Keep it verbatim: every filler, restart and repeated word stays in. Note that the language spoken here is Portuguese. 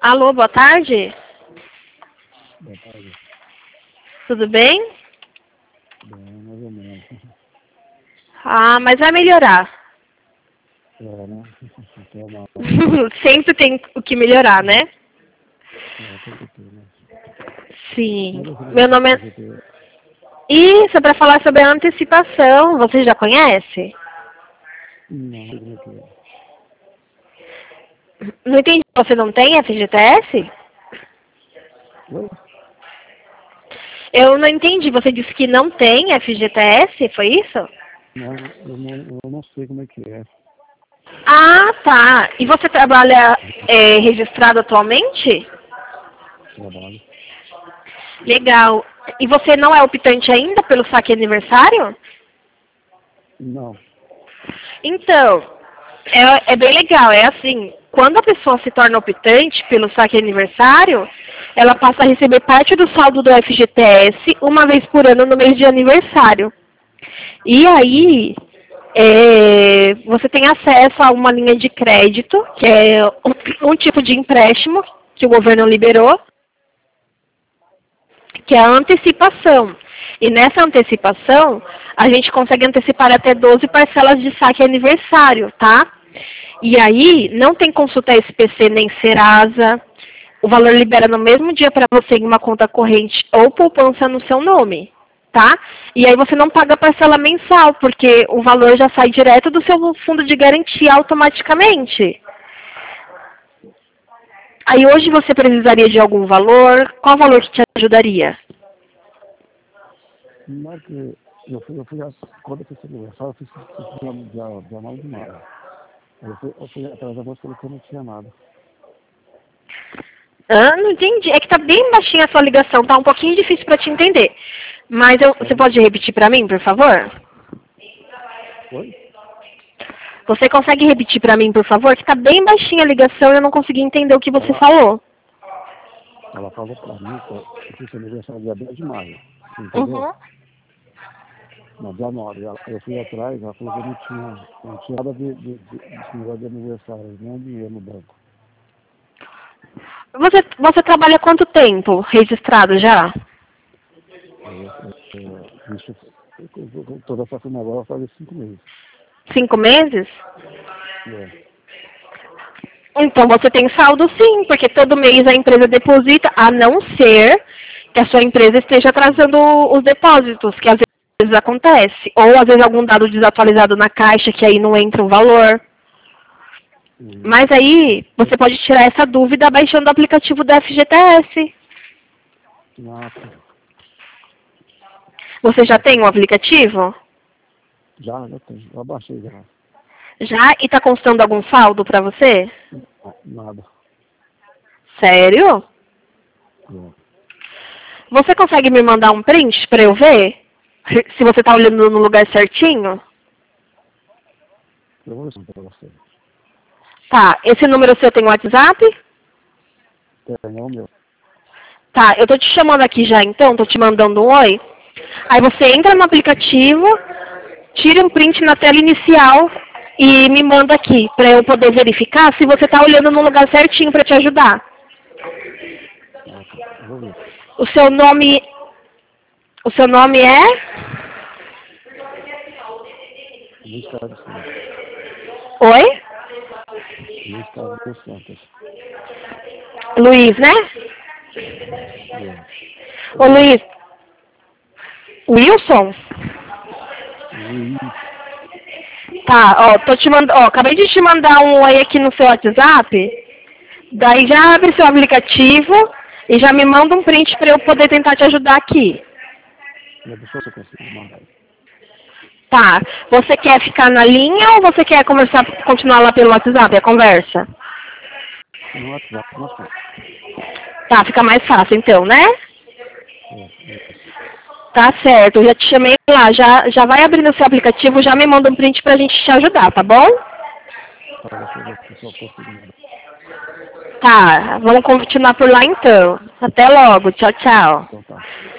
Alô, boa tarde. Boa tarde. Tudo bem? Bem, mais ou menos. Ah, mas vai melhorar. É, né? Então, mal. Sempre tem o que melhorar, né? É, tem que ter, né? Sim. Mas esse Meu negócio nome é... de F G T, Isso, é para falar sobre a antecipação. Você já conhece? não, como é que é? Não entendi. Você não tem F G T S? Oi? Eu não entendi. Você disse que não tem F G T S? Foi isso? Não, eu não, eu não sei como é que é. Ah, tá. E você trabalha é, registrado atualmente? Trabalho. Legal. E você não é optante ainda pelo saque aniversário? Não. Então, é, é bem legal. É assim, quando a pessoa se torna optante pelo saque aniversário, ela passa a receber parte do saldo do F G T S uma vez por ano no mês de aniversário. E aí, é, você tem acesso a uma linha de crédito, que é um, um tipo de empréstimo que o governo liberou, que é a antecipação. E nessa antecipação, a gente consegue antecipar até doze parcelas de saque aniversário, tá? E aí, não tem consulta S P C nem Serasa. O valor libera no mesmo dia para você em uma conta corrente ou poupança no seu nome, tá? E aí você não paga parcela mensal, porque o valor já sai direto do seu fundo de garantia automaticamente. Aí hoje você precisaria de algum valor? Qual valor que te ajudaria? Não é que eu fui, eu fui, quando eu fiz esse aniversário, eu fiz isso dia, dia nove de maio. Aí eu fui, eu fui atrás da moça e falei que eu não tinha nada. Ah, não entendi. É que tá bem baixinha a sua ligação, tá um pouquinho difícil para te entender. Mas eu, você Sério? pode repetir para mim, por favor? Oi? Você consegue repetir para mim, por favor? Que tá bem baixinha a ligação e eu não consegui entender o que você Ela, falou. ela falou pra mim que eu fiz esse aniversário dia dez de maio. Entendeu? Uhum. Não, dia nove. Ela- Eu fui atrás, ela falou que eu não tinha, não tinha nada de, de, de, desse negócio de aniversário, nem dinheiro no banco. Você, você trabalha há quanto tempo registrado já? Aí eu, eu, eu, isso, eu, eu, eu, toda essa firma agora faz cinco meses. Cinco meses? É. Então você tem saldo sim, porque todo mês a empresa deposita, a não ser que a sua empresa esteja atrasando os depósitos, que às vezes acontece. Ou às vezes algum dado desatualizado na caixa, que aí não entra o valor. E, Mas aí você pode tirar essa dúvida baixando o aplicativo da F G T S. nossa, Você já tem o aplicativo? já, já tem, já baixei já. Já? E está constando algum saldo para você? Nada. Sério? É. Você consegue me mandar um print para eu ver? Se você está olhando no lugar certinho? Eu vou responder para você. Tá, esse número seu tem WhatsApp? Tem, é o meu. Tá, eu tô te chamando aqui já então, tô te mandando um oi. Aí você entra no aplicativo, tira um print na tela inicial e me manda aqui, para eu poder verificar se você tá olhando no lugar certinho para te ajudar. Ah, tá. Eu vou ver. O seu nome, o seu nome é? Luiz Carlos Santos. Oi? Luiz Carlos Santos. Luiz, né? É. Ô Luiz, Wilson? Luiz. Tá, ó, tô te mandando, ó, acabei de te mandar um oi aqui no seu WhatsApp. Daí já abre seu aplicativo e já me manda um print para eu poder tentar te ajudar aqui. É, deixa eu ver se eu consigo mandar. Tá, você quer ficar na linha ou você quer conversar, continuar lá pelo WhatsApp, a conversa? No WhatsApp, mais fácil. Tá, fica mais fácil então, né? É, isso. Tá certo, eu já te chamei lá, já, já vai abrir no seu aplicativo, já me manda um print pra gente te ajudar, tá bom? Tá, deixa eu ver se eu consigo mandar. Tá, vamos continuar por lá então. Até logo, tchau, tchau. Então tá.